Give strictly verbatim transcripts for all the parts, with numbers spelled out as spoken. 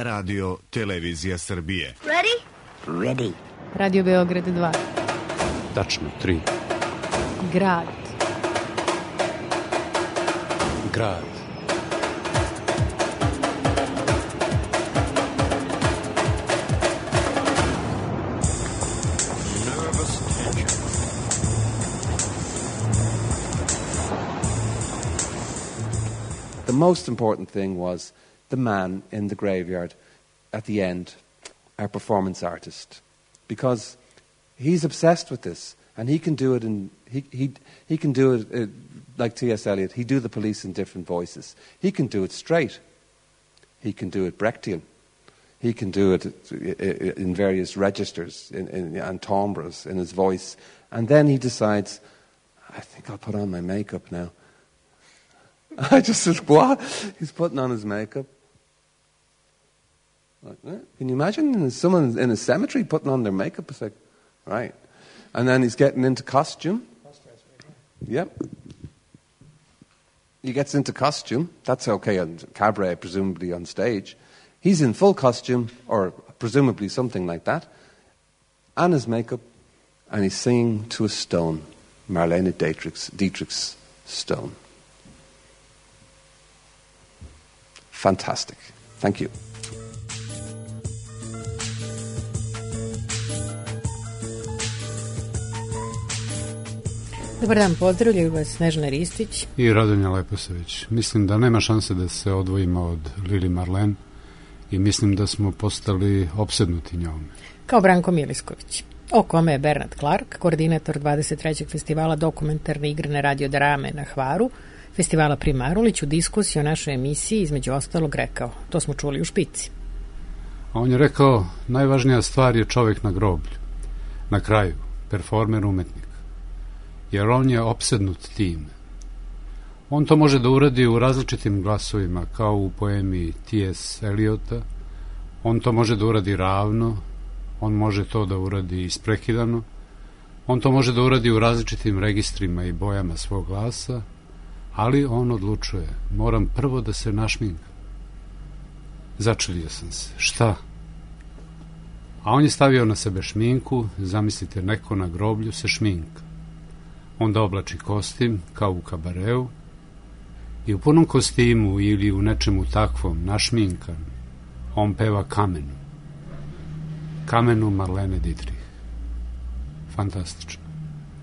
Radio Televizija Srbije. Ready? Ready. Radio Beograd dva. Tačno, tri. Grad. Grad. The most important thing was the man in the graveyard at the end, our performance artist, because he's obsessed with this, and he can do it in he he he can do it uh, like T S Eliot. He do the Police in different voices. He can do it straight. He can do it Brechtian. He can do it in various registers, in, in and timbres in his voice, and then he decides, I think I'll put on my makeup now. I just said, what? He's putting on his makeup. Like, eh? Can you imagine someone in a cemetery putting on their makeup? It's like, right. And then he's getting into costume. Yep. He gets into costume. That's okay on cabaret, presumably on stage. He's in full costume, or presumably something like that, and his makeup, and he's singing to a stone, Marlene Dietrich's, Dietrich's Stone. Fantastic. Thank you. Dobar dan, pozdravljaju vas Snežana Ristić i Radonja Leposavić. Mislim da nema šanse da se odvojimo od Lili Marlen i mislim da smo postali opsednuti njome. Kao Branko Milisković, o kome je Bernard Clark, koordinator dvadeset trećeg festivala dokumentarne igrane radiodrame na Hvaru, festivala Primarulić, u diskusiji o našoj emisiji između ostalog rekao. To smo čuli u špici. A on je rekao, najvažnija stvar je čovjek na groblju, na kraju, performer, umetnik. Jer on je opsednut tim. On to može da uradi u različitim glasovima, kao u poemi T S Eliota. On to može da uradi ravno, on može to da uradi isprekidano, on to može da uradi u različitim registrima i bojama svog glasa, ali on odlučuje, moram prvo da se našminkam. Začudio sam se, šta? A on je stavio na sebe šminku, zamislite, neko na groblju se šminka. Onda oblači kostim, kao u kabareu, i u punom kostimu ili u nečemu takvom, našminkan, on peva Kamenu. Kamenu Marlene Dietrich. Fantastično.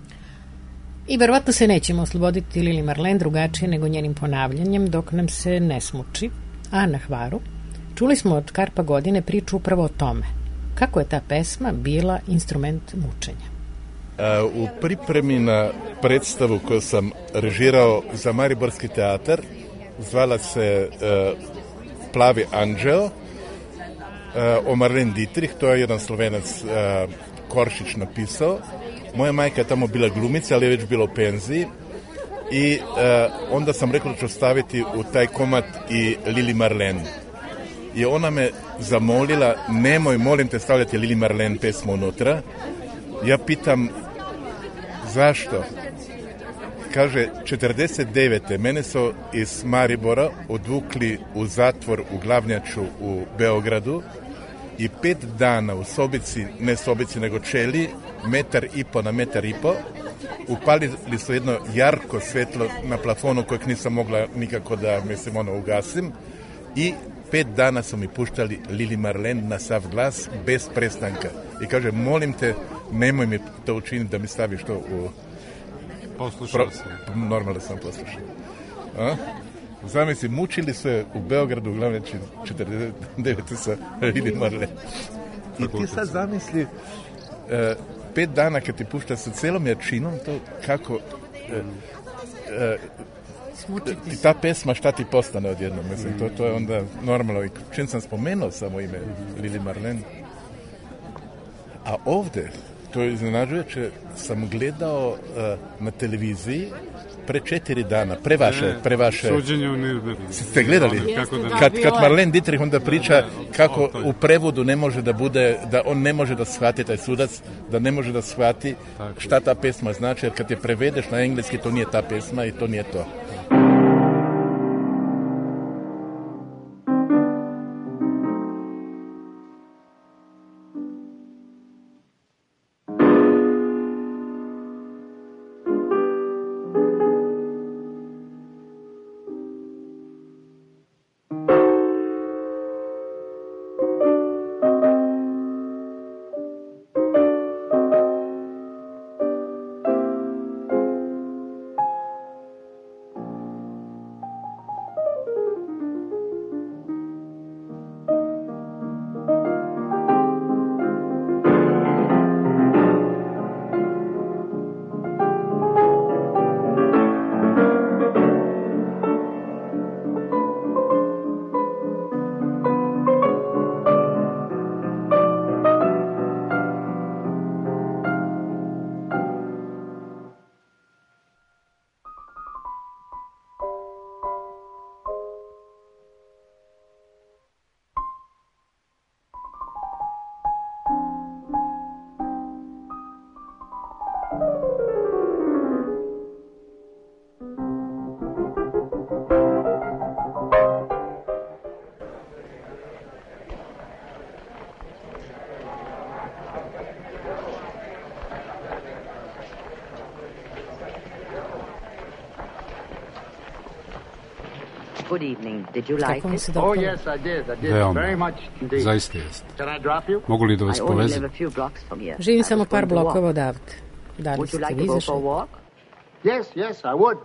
I verovatno se nećemo osloboditi Lili Marlen drugačije nego njenim ponavljanjem dok nam se ne smuči. A na Hvaru čuli smo od Karpa Godine priču upravo o tome. Kako je ta pesma bila instrument mučenja? U pripremi na predstavu koju sam režirao za Mariborski teatar, zvala se uh, Plavi anđeo, uh, o Marlene Dietrich, to je jedan Slovenac uh, Koršić napisao. Moja majka je tamo bila glumica, ali je već bila u penziji i uh, onda sam rekao da ću staviti u taj komad i Lili Marlen. I ona me zamolila, nemoj, molim te, stavljati Lili Marlen pesmu unutra. Ja pitam, zašto? Kaže, četrdeset devete mene su iz Maribora odvukli u zatvor u Glavnjaču u Beogradu i pet dana u sobici, ne sobici nego čeli, metar i po na metar i po, upalili su jedno jarko svetlo na plafonu kojeg nisam mogla nikako da, mislim, ono, ugasim, i pet dana su mi puštali Lili Marlen na sav glas, bez prestanka. I kaže, molim te, nemoj mi to učiniti da mi staviš to u... Poslušao Pro... sam. Normalno sam poslušao. A? Zamisli, mučili su je u Beogradu, uglavnom četrdeset devete sa Lili Marlen. I ti sad zamisli, uh, pet dana kad ti pušta sa celom jačinom, to kako... Uh, uh, ti ta pesma šta ti postane odjednom, mislim, to, to je onda normalno. I čim sam spomenuo samo ime Lili Marlen. A ovde, to je iznenađujuće, sam gledao uh, na televiziji pre četiri dana, pre vaše... Pre vaše Suđenje u Nürnbergu. Ste gledali? Kad, kad Marlene Dietrich onda priča kako u prevodu ne može da bude, da on ne može da shvati, taj sudac, da ne može da shvati šta ta pesma znači, jer kad je prevedeš na engleski, to nije ta pesma i to nije to. Good evening. Did you like Kako vam it? se Oh, dopalo? yes, I did. I did Veoma. very much indeed. Zaista jeste. Can I drop you? Mogu li da I vas only live povezam? a few blocks from here. Živim I samo was par going to walk. blokova odavde. Da li Would you ste like vi to go for a izašli? walk? Yes, yes, I would.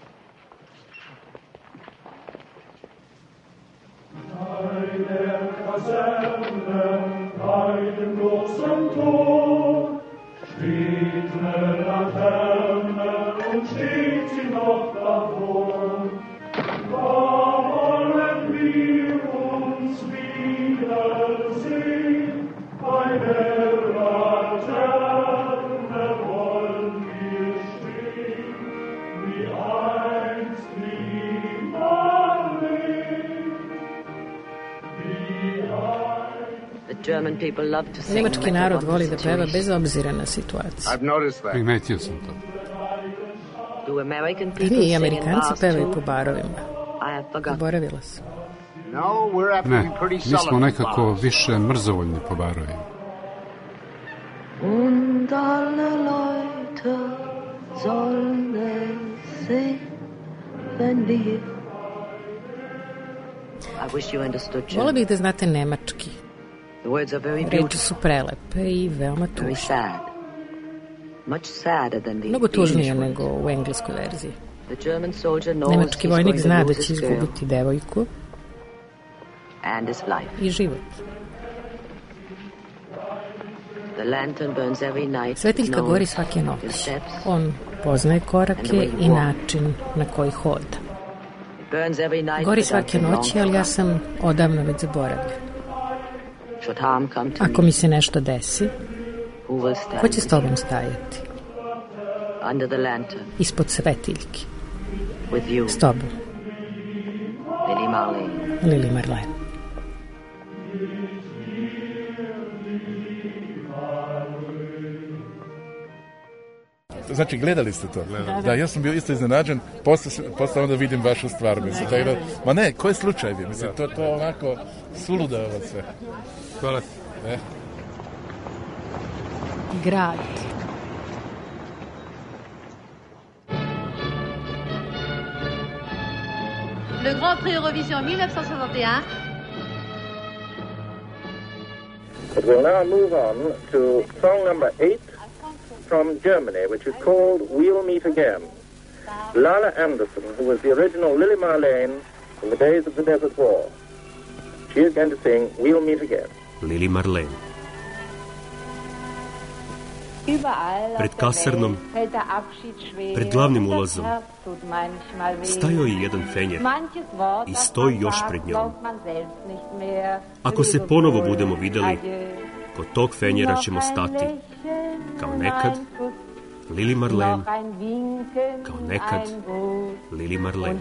German people love to sing. Nemački narod voli da peva bez obzira na situaciju. I've noticed that. Primetio sam to. Do American I people vi i sing in Amerikanci bars pevaju too? po barovima. I have forgotten. Zaboravila sam. No, we're apt to Ne, be pretty mi smo sullen nekako about it. više mrzovoljni po barovima. Und alle Leute sollen es sehen, wenn wir... I wish you understood, Vola German. bih da znate nemački. The words are very Reči beautiful, su prelepe i veoma very tužne. sad. Much sadder than the Mnogo tužnije English nego words. u engleskoj verziji. The German soldier knows Nemački he's vojnik going to zna da lose će his girl izgubiti devojku and his life. i život. The lantern burns every night. Svetiljka knows gori svake his noći. steps. On poznaje korake i način na koji hoda. It burns every night, Gori but svake I've been noći, long ali ja forgotten. sam odavno već zaboravljen. Should harm come to Ako me, mi se nešto desi, who will stand ko će s with tobom stajati? you? Under the lantern, Ispod svetiljki. with you, S tobom. Lily Marlene. Lili Marlene. Znači, gledali ste to? Da, da, ja sam bio isto iznenađen, posle, posle onda vidim vašu stvar, mislim, tako da, ma ne, koji slučaj bi, mislim, to, to onako suluda ovo sve. Hvala. E. Grad. Le Grand Prix Eurovision mille neuf cent soixante et un. But we'll now move on to song number eight from Germany, which is called We'll Meet Again. Lala Anderson, who was the original Lily Marlene in the days of the Desert War. She is going to sing We'll Meet Again. Lili Marlene. Pred kasarnom, pred glavnim ulazom, stajao je jedan fenjer i stoji još pred njom. Ako se ponovo budemo videli, kod tog fenjera ćemo stati, kao nekad, Lili Marlene, kao nekad, Lili Marlene.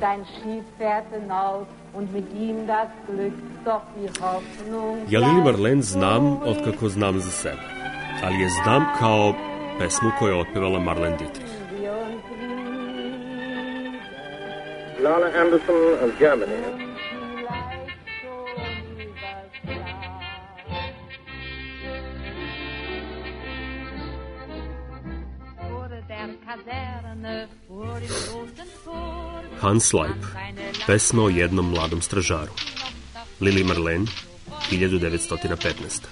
Ja Lili Marlene znam otkako znam za sebe, ali je znam kao pesmu koju je otpevala Marlene Dietrich. Lala Anderson of Germany. Hans Leib, pesma o jednom mladom stražaru. Lili Marlene, hiljadu devetsto petnaesta.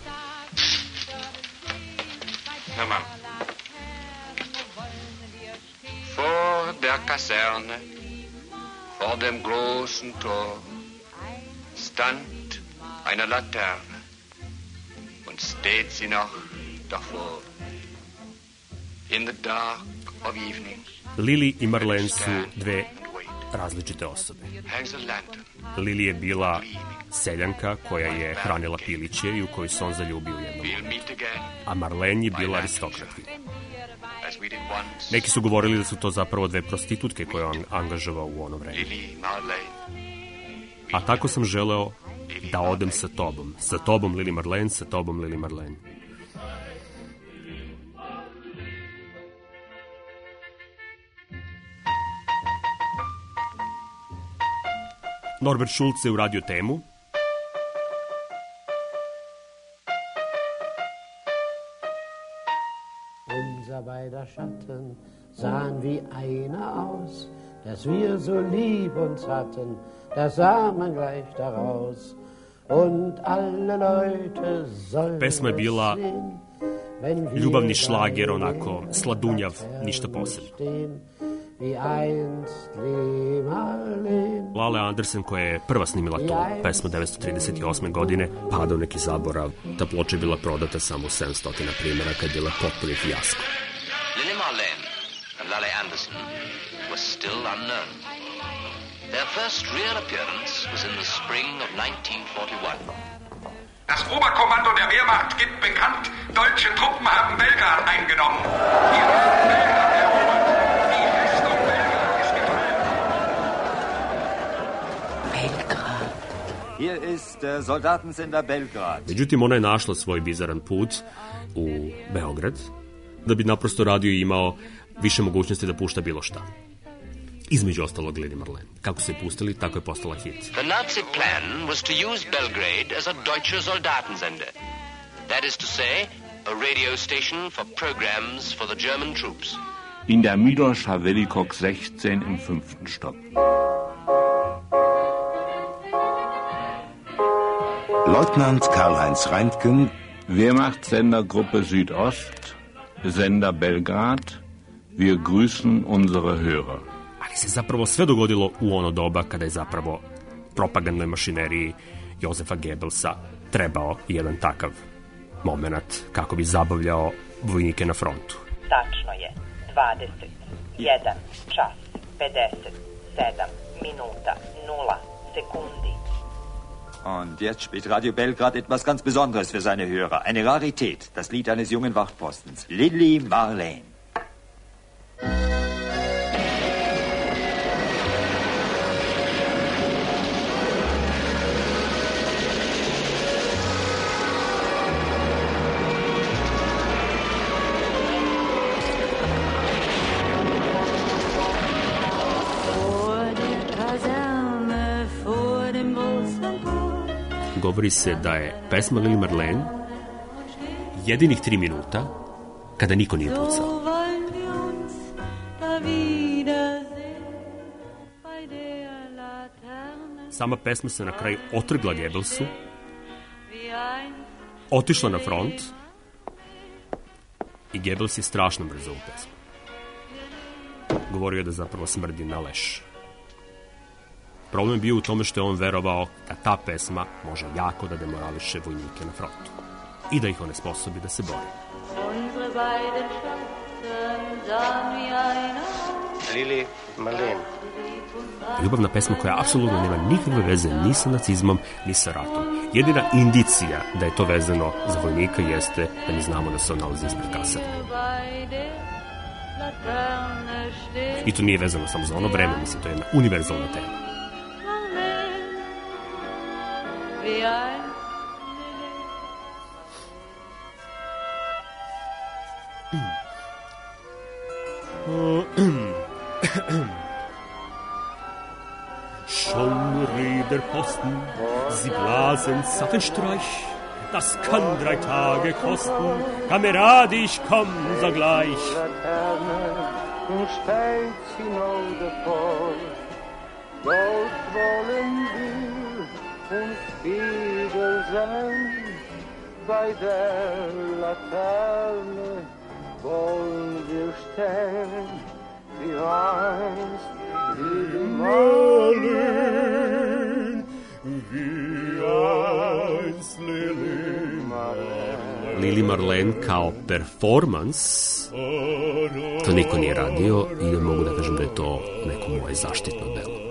Hör mal. Vor der Kaserne, vor dem großen Tor, stand eine Laterne und steht sie noch davor. In the dark of evening, Lili i Marlene su dve različite osobe. hangs a lantern. Lili je bila seljanka koja je hranila piliće i u koju se on zaljubio jednom. We'll meet again, A Marlene je bila aristokratkinja. as we did once. Neki su govorili da su to zapravo dve prostitutke koje on angažovao u ono vreme. Lili Marlene. A tako sam želeo da odem sa tobom. Sa tobom, Lili Marlene, sa tobom, Lili Marlene. Norbert Schulze uradio temu. Unser beider Schatten sahen wie einer aus, dass wir so lieb uns hatten, da sah man gleich daraus und alle Leute sollen Pesma je bila ljubavni šlager, onako sladunjav, ništa posebno. Lale Andersen, koja je prva snimila tu pesmu devetsto trideset osme. godine, pada u neki zaborav. Ta ploča je bila prodata samo u sedamsto primjera, kad je bila potpuni fijasko. Lili Marlene and Lale Andersen were still unknown. Their first real appearance was in the spring of nineteen forty-one. Das Oberkommando der Wehrmacht gibt bekannt, deutsche Truppen haben Belgrad eingenommen. Hier ist Belgrad erobert. Die Festung Belgrad ist gefallen. Belgrad. Hier ist der Soldatensender Belgrad. Međutim, ona je našla svoj bizaran put u Beograd, da bi naprosto radio i imao više mogućnosti da pušta bilo šta. Između ostalog Lili Marlene. Kako su je pustili, tako je postala hit. The Nazi plan was to use Belgrade as a Deutsche Soldatensender. That is to say, a radio station for programs for the German troops. In der Miloša Velikog sechzehn im fünften Stock. Leutnant Karl-Heinz Reintgen, Wehrmachtsendergruppe Südost, Sender Belgrad. Wir grüßen unsere Hörer. Ali se zapravo sve dogodilo u ono doba kada je zapravo propagandnoj mašineriji Jozefa Goebbelsa trebao jedan takav moment kako bi zabavljao vojnike na frontu. Tačno je dvadeset jedan čas pedeset sedam minuta nula sekundi. Und jetzt spielt Radio Belgrad etwas ganz Besonderes für seine Hörer. Eine Rarität, das Lied eines jungen Wachtpostens. Lili Marlene. Govori se da je pesma Lili Marlene jedinih tri minuta kada niko nije pucao. Sama pesma se na kraju otrgla Goebbelsu, otišla na front i Goebbels je strašno brzo u pesmu. Govorio je da zapravo smrdi na leš. Problem je bio u tome što je on verovao da ta pesma može jako da demorališe vojnike na frontu i da ih on sposobi da se bore. Lili Marlene. Ljubavna pesma koja apsolutno nema nikakve veze ni sa nacizmom, ni sa ratom. Jedina indicija da je to vezano za vojnika jeste da mi znamo da se on nalazi ispred kaseta. I to nije vezano samo za ono vreme, mislim, to je jedna univerzalna tema. Schon rieb der Posten, sie blasen Zapfenstreich. Das kann drei Tage kosten, Kamerad, ich komm sogleich. Nun steigt sie noch davor, dort wollen wir uns wiedersehen, bei der Laterne wollen wir stehen, wie einst Lili Marlene, wie einst Lili Marlene. Lili Marlene kao performans, to niko nije radio i ja mogu da kažem da je to neko moje zaštitno delo.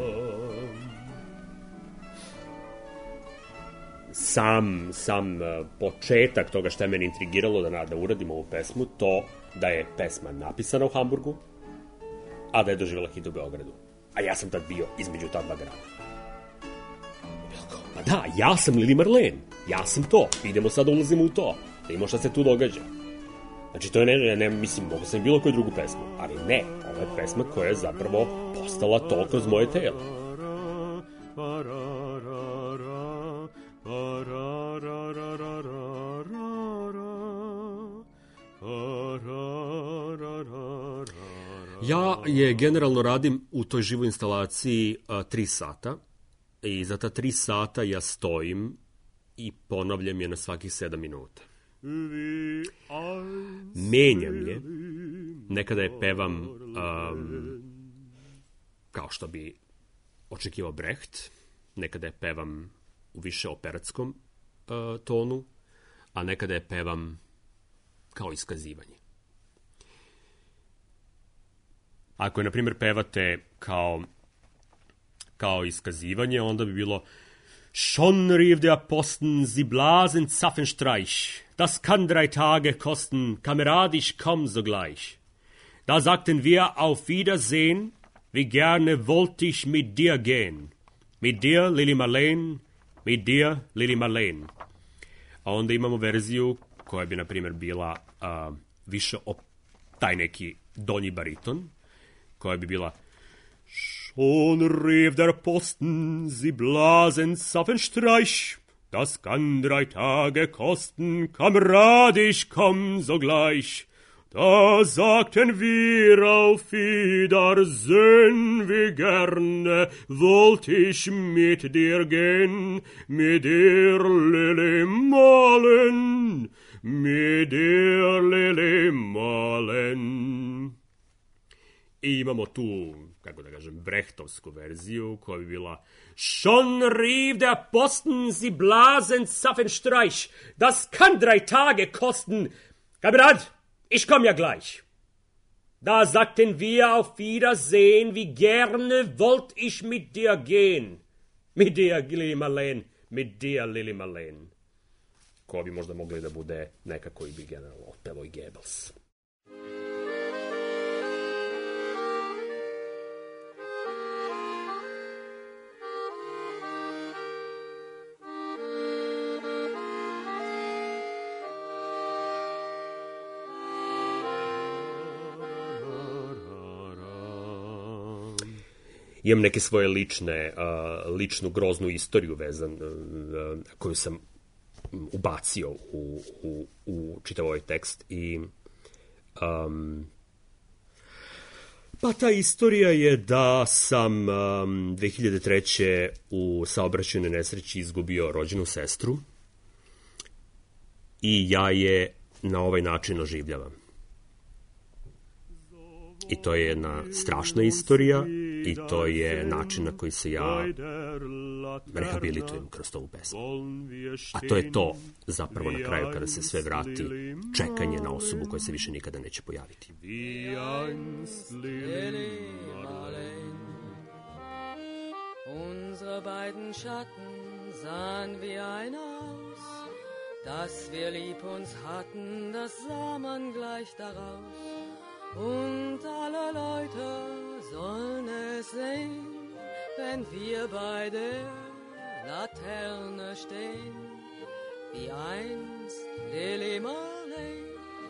Sam, sam početak toga što je meni intrigiralo da, da uradim ovu pesmu, to da je pesma napisana u Hamburgu, a da je doživjela hit u Beogradu. A ja sam tad bio između ta dva grada. Pa da, ja sam Lili Marlene, ja sam to, idemo sad da ulazimo u to, da imamo šta se tu događa. Znači, to je, ne, ne, mislim, mogu sam bilo koju drugu pesmu, ali ne, ovo je pesma koja je zapravo postala to kroz moje telo. Ja je generalno radim u toj živoj instalaciji a, tri sata I za ta tri sata ja stojim i ponavljam je na svakih sedam minuta. Menjam je. Nekada je pevam um, kao što bi očekivao Brecht. Nekada je pevam u više operatskom uh, tonu, a nekada je pevam kao iskazivanje. Ako je, na primjer, pevate kao, kao iskazivanje, onda bi bilo Schon rief der Posten, sie blasen Zapfenstreich. Das kann drei Tage kosten, Kamerad, ich komm sogleich. Da sagten wir auf Wiedersehen, wie gerne wollte ich mit dir gehen. Mit dir, Lili Marleen, mit dir, Lili Marleen. A onda imamo verziju koja bi, na primjer, bila uh, više op, taj neki donji bariton, koja bi bila Schon rief der Posten, sie blasen Zapfenstreich. Das kann drei Tage kosten, Kamerad, ich komm sogleich. Da sagten wir auf Wiedersehen, wie gerne wollt ich mit dir gehen, mit dir Lili Marleen, mit dir Lili Marleen. I imamo tu, kako da kažem, brechtovsku verziju koja bi bila Schon rief der Posten, sie blasen Zapfenstreich. Das kann drei Tage kosten. Kamerad, ich komm ja gleich. Da sagten wir auf Wiedersehen, wie gerne wollt ich mit dir gehen. Mit dir, Lili Marleen, mit dir, Lili Marleen. Ko bi možda mogli da bude nekako i bi generalno otpevo i Goebbels. Imam neke svoje lične, uh, ličnu groznu istoriju vezan, uh, koju sam ubacio u, u, u čitav ovaj tekst i um, pa ta istorija je da sam um, dve hiljade treće u saobraćajnoj nesreći izgubio rođenu sestru i ja je na ovaj način oživljavam. I to je jedna strašna istorija i to je način na koji se ja rehabilitujem kroz ovu pesmu. A to je to zapravo na kraju kada se sve vrati, čekanje na osobu koja se više nikada neće pojaviti. Unsere beiden Schatten sahen wie ein Haus, dass wir lieb uns hatten, das sah man gleich daraus. Und alle Leute sollen es sehen, wenn wir bei der Laterne stehen, wie einst Lili Marleen,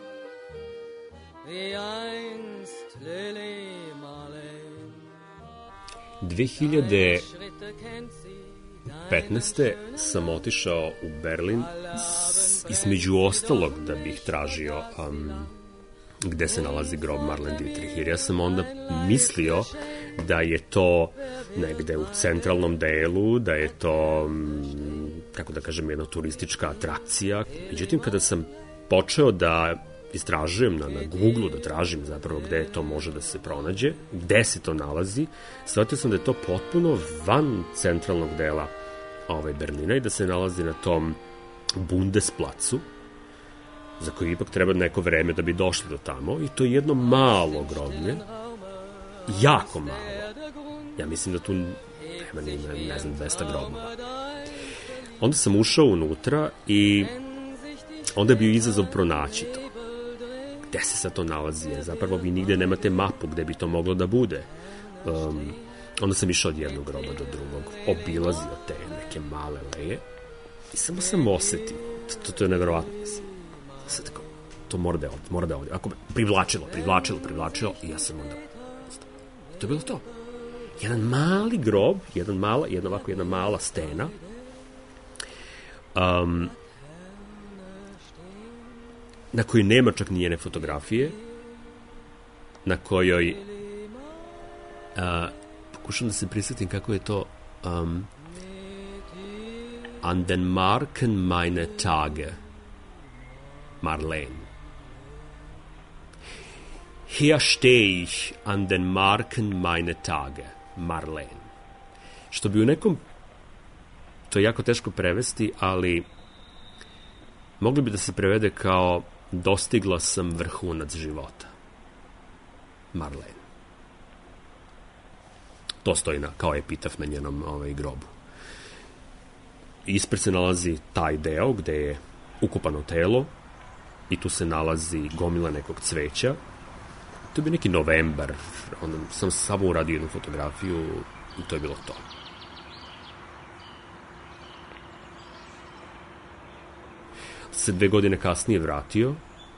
wie einst Lili Marleen. dve hiljade petnaeste. sam otišao u Berlin između ostalog da bih tražio um, gde se nalazi grob Marlene Dietrich, jer ja sam onda mislio da je to negde u centralnom delu, da je to, kako da kažem, jedna turistička atrakcija. Međutim, kada sam počeo da istražujem na, na Google-u, da tražim zapravo gde to može da se pronađe, gde se to nalazi, shvatio sam da je to potpuno van centralnog dela ovaj, Berlina i da se nalazi na tom Bundesplacu, za koji ipak treba neko vreme da bi došli do tamo, i to je jedno malo groblje, jako malo. Ja mislim da tu nema ni, ne, ne znam, dvesta grobova. Onda sam ušao unutra i onda je bio izazov pronaći to. Gde se sad to nalazi? Jer zapravo vi nigde nemate mapu gde bi to moglo da bude. Um, onda sam išao od jednog groba do drugog, obilazio te neke male leje i samo sam osetio. To, to je nevjerovatno. Sad tako, to mora da je ovdje, mora da je ovdje. Ako me privlačilo, privlačilo, privlačilo i ja sam onda... To je bilo to. Jedan mali grob, jedan mala, jedna ovako jedna mala stena. Um, na kojoj nema čak nijene fotografije, na kojoj uh, pokušam da se prisjetim kako je to um, an den Marken meine Tage, Marlene. Hier stehe ich an den Marken meine Tage, Marlene. Što bi u nekom, to je jako teško prevesti, ali mogli bi da se prevede kao dostigla sam vrhunac života, Marlene. To stoji na, kao epitaf na njenom ovaj, grobu. Ispred se nalazi taj deo gde je ukopano telo i tu se nalazi gomila nekog cveća. To je bio neki novembar, onda sam samo uradio jednu fotografiju i to je bilo to. Se dve godine kasnije vratio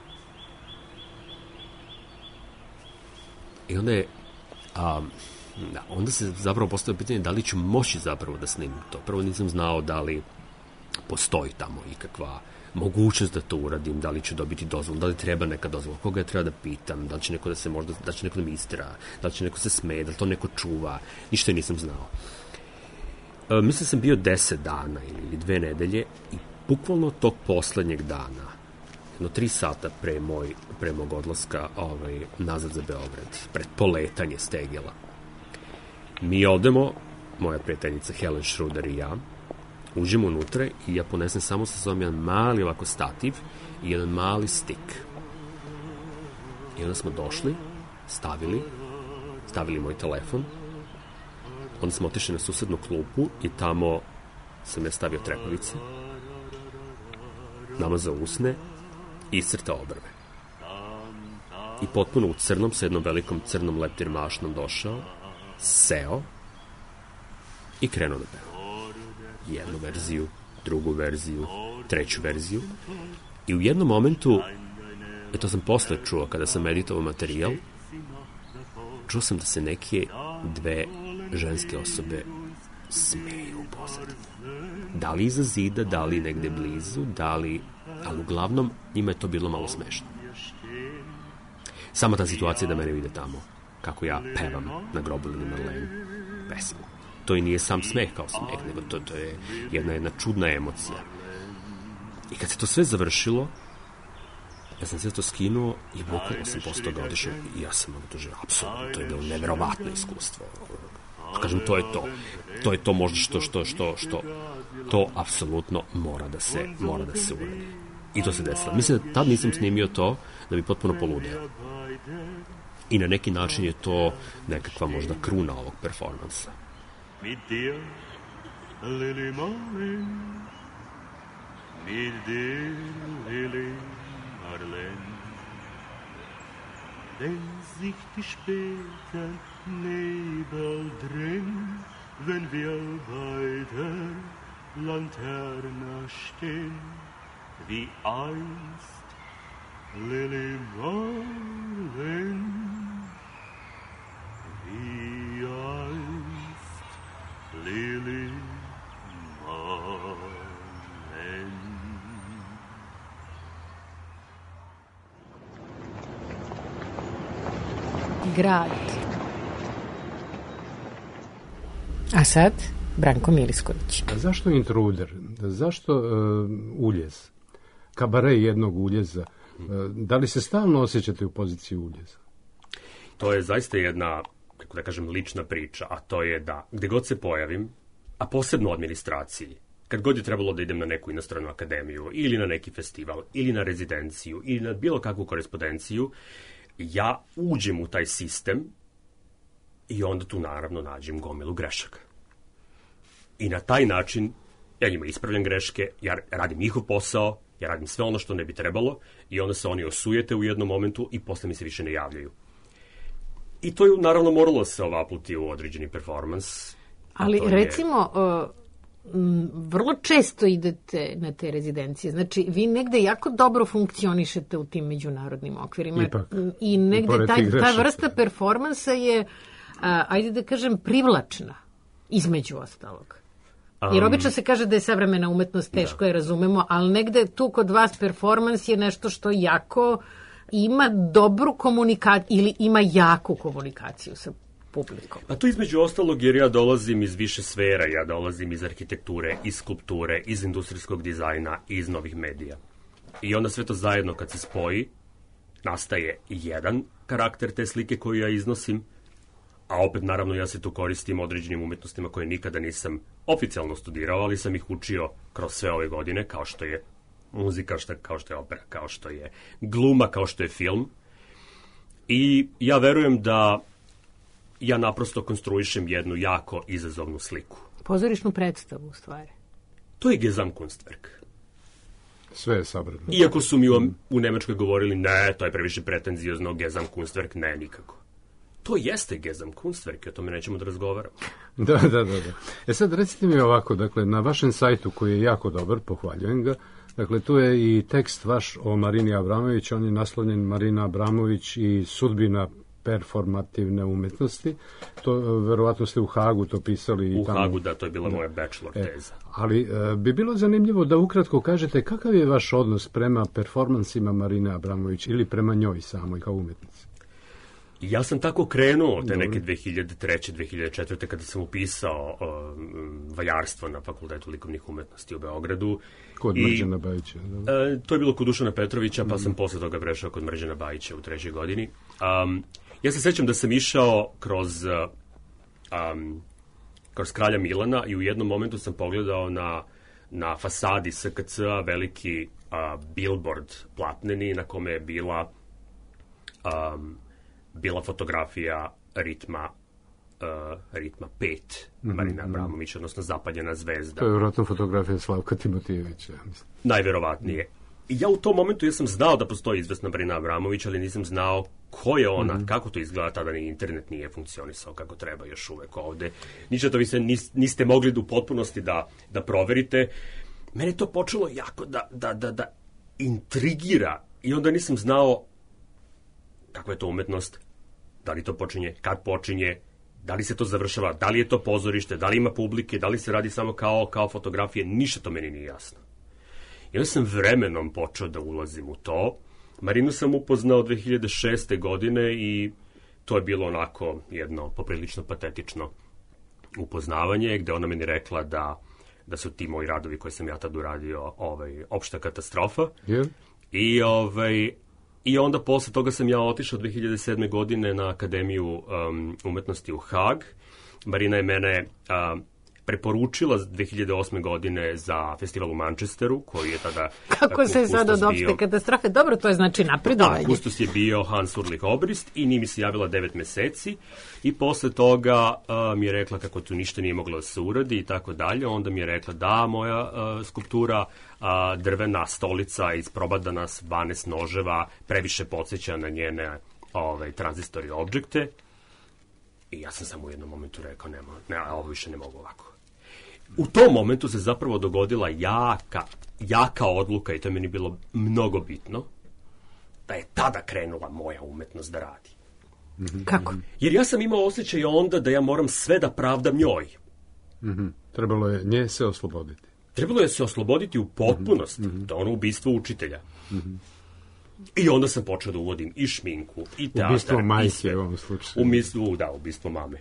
i onda je a, da, onda se zapravo postavio pitanje da li ću moći zapravo da snimim to. Prvo nisam znao da li postoji tamo ikakva mogućnost da to uradim, da li ću dobiti dozvolu, da li treba neka dozvola, koga ja treba da pitam, da li će neko da se možda, da li će neko da mi istira, da li će neko se smeje, da li to neko čuva, ništa nisam znao. E, mislim sam bio deset dana ili dve nedelje i bukvalno tog poslednjeg dana, jedno tri sata pre, moj, pre mog odlaska ovaj, nazad za Beograd, pred poletanje Stegela, mi odemo, moja prijateljica Helen Schruder i ja, uđemo unutra i ja ponesem samo sa sobom jedan mali ovako stativ i jedan mali stik. I onda smo došli, stavili, stavili moj telefon, onda smo otišli na susednu klupu i tamo sam ja stavio trepavice, namazao usne i iscrtao obrve. I potpuno u crnom, sa jednom velikom crnom leptir mašnom došao, seo i krenuo da peva. Jednu verziju, drugu verziju, treću verziju. I u jednom momentu, e to sam posle čuo kada sam editovao materijal, čuo sam da se neke dve ženske osobe smeju u pozadini. Da li iza zida, da li negde blizu, da li... Ali uglavnom, njima je to bilo malo smešno. Sama ta situacija da mene vide tamo, kako ja pevam na grobu Lili Marlene pesmu. To i nije sam smeh kao smeh, nego to, to je jedna, jedna čudna emocija. I kad se to sve završilo, ja sam sve to skinuo i bukvalno sam posle toga odišao i ja sam ono doživio, apsolutno, to je bilo neverovatno iskustvo. Kažem, to je to. To je to možda što, što, što, što, to apsolutno mora da se, mora da se uradi. I to se desilo. Mislim da tad nisam snimio to da bi potpuno poludeo. I na neki način je to nekakva možda kruna ovog performansa. Mit dir, Lili Marlene, mit dir, Lili Marlene, wenn sich die späten Nebel drehen, wenn wir bei der Lanterne stehen, wie einst Lili Marlene, wie einst Lili Marlene. Grad. A sad, Branko Milisković. A zašto intruder? Zašto uh, uljez? Kabare jednog uljeza. Uh, da li se stalno osjećate u poziciji uljeza? To je zaista jedna, kako da kažem, lična priča, a to je da gde god se pojavim, a posebno u administraciji, kad god je trebalo da idem na neku inostranu akademiju, ili na neki festival, ili na rezidenciju, ili na bilo kakvu korespondenciju, ja uđem u taj sistem i onda tu naravno nađem gomilu grešaka. I na taj način ja njima ispravljam greške, ja radim njihov posao, ja radim sve ono što ne bi trebalo i onda se oni osujete u jednom momentu i posle mi se više ne javljaju. I to je naravno moralo se ovaputi u određeni performans. Ali recimo, uh, m, vrlo često idete na te rezidencije. Znači, vi negde jako dobro funkcionišete u tim međunarodnim okvirima. Ipak, i negde taj, ta vrsta performansa je, uh, ajde da kažem, privlačna, između ostalog. Jer obično se kaže da je savremena umetnost, teško da je razumemo, ali negde tu kod vas performans je nešto što jako ima dobru komunikaciju ili ima jaku komunikaciju sa publikom. Pa to između ostalog jer ja dolazim iz više sfera, ja dolazim iz arhitekture, iz skulpture, iz industrijskog dizajna, iz novih medija. I onda sve to zajedno kad se spoji, nastaje jedan karakter te slike koju ja iznosim, a opet naravno ja se tu koristim određenim umetnostima koje nikada nisam oficijalno studirao, ali sam ih učio kroz sve ove godine, kao što je muzika, što, kao što je opera, kao što je gluma, kao što je film. I ja verujem da ja naprosto konstruišem jednu jako izazovnu sliku. Pozorišnu predstavu, u stvari. To je Gesamtkunstwerk. Sve je sabrano. Iako su mi u, u Nemačkoj govorili, ne, to je previše pretenziozno, Gesamtkunstwerk, ne, nikako. To jeste Gesamtkunstwerk, o tome nećemo da razgovaramo. Da, da, da, da. E sad, recite mi ovako, dakle, na vašem sajtu, koji je jako dobar, pohvaljujem ga, dakle, tu je i tekst vaš o Marini Abramović, on je naslovljen Marina Abramović i sudbina performativne umetnosti. To, verovatno ste u Hagu to pisali. U i tamo. Hagu, da, to je bila da. moja bachelor teza. E, ali e, bi bilo zanimljivo da ukratko kažete kakav je vaš odnos prema performansima Marine Abramović ili prema njoj samoj kao umetnici? Ja sam tako krenuo te neke dve hiljade treće dve hiljade četvrte kada sam upisao um, vajarstvo na Fakultetu likovnih umetnosti u Beogradu. Kod Mrđana Bajića. Da. E, to je bilo kod Dušana Petrovića, pa mm. sam posle toga prešao kod Mrđana Bajića u trećoj godini. Um, ja se sećam da sam išao kroz, um, kroz Kralja Milana i u jednom momentu sam pogledao na, na fasadi S K C-a veliki uh, billboard platneni na kome je bila... Um, bila fotografija ritma uh, ritma pet mm-hmm. Marina Abramović, odnosno Zapaljena zvezda. To je vjerojatno fotografija Slavka Timotijevića. Ja mislim. Najverovatnije. I ja u tom momentu ja sam znao da postoji izvesna Marina Abramović, ali nisam znao ko je ona, mm-hmm. kako to izgleda, tada ni internet nije funkcionisao kako treba još uvek ovde. Ništa to vi se nis, niste mogli da u potpunosti da, da proverite. Mene to počelo jako da, da, da, da intrigira i onda nisam znao kakva je to umetnost, da li to počinje, kad počinje, da li se to završava, da li je to pozorište, da li ima publike, da li se radi samo kao, kao fotografije, ništa to meni nije jasno. I onda sam vremenom počeo da ulazim u to. Marinu sam upoznao dve hiljade šeste godine i to je bilo onako jedno poprilično patetično upoznavanje, gde ona meni rekla da, da su ti moji radovi koje sam ja tad uradio ovaj, opšta katastrofa. Yeah. I ovaj... I onda posle toga sam ja otišao dve hiljade sedme godine na Akademiju um, umetnosti u Hag. Marina je mene uh, preporučila dve hiljade osme godine za festival u Manchesteru, koji je tada... Kako se sad od opšte katastrofe? Dobro, to je znači napredovanje. Da, kustos je bio Hans Ulrich Obrist i nije mi se javila devet meseci i posle toga uh, mi je rekla kako tu ništa nije moglo da se uradi i tako dalje. Onda mi je rekla da moja uh, skulptura a, drvena stolica iz probadana s dvanaest noževa previše podsjeća na njene ovaj, tranzistori objekte. I ja sam samo u jednom momentu rekao, nema, ne, ovo više ne mogu ovako. U tom momentu se zapravo dogodila jaka, jaka odluka i to je meni bilo mnogo bitno, da je tada krenula moja umetnost da radi. Mm-hmm. Kako? Jer ja sam imao osjećaj onda da ja moram sve da pravdam njoj. Mm-hmm. Trebalo je nje se osloboditi. Trebalo je se osloboditi u potpunosti, mm-hmm. to ono ubistvo učitelja. Mm-hmm. I onda sam počeo da uvodim i šminku, i teatar. Ubistvo majke u ovom slučaju. Ubistvo, da, ubistvo mame.